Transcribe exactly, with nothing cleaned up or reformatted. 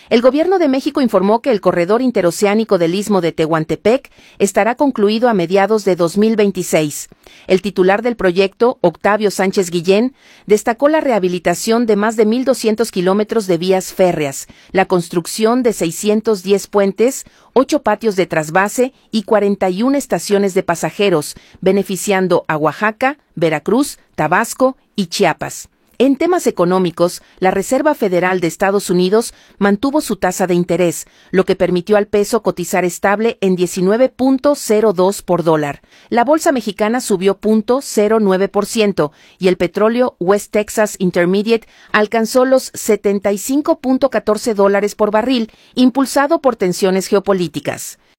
El Gobierno de México informó que el corredor interoceánico del Istmo de Tehuantepec estará concluido a mediados de dos mil veintiséis. El titular del proyecto, Octavio Sánchez Guillén, destacó la rehabilitación de más de mil doscientos kilómetros de vías férreas, la construcción de seiscientos diez puentes, ocho patios de trasvase y cuarenta y una estaciones de pasajeros, beneficiando a Oaxaca, Veracruz, Tabasco y Chiapas. En temas económicos, la Reserva Federal de Estados Unidos mantuvo su tasa de interés, lo que permitió al peso cotizar estable en diecinueve punto cero dos por dólar. La bolsa mexicana subió cero punto cero nueve por ciento y el petróleo West Texas Intermediate alcanzó los setenta y cinco punto catorce dólares por barril, impulsado por tensiones geopolíticas.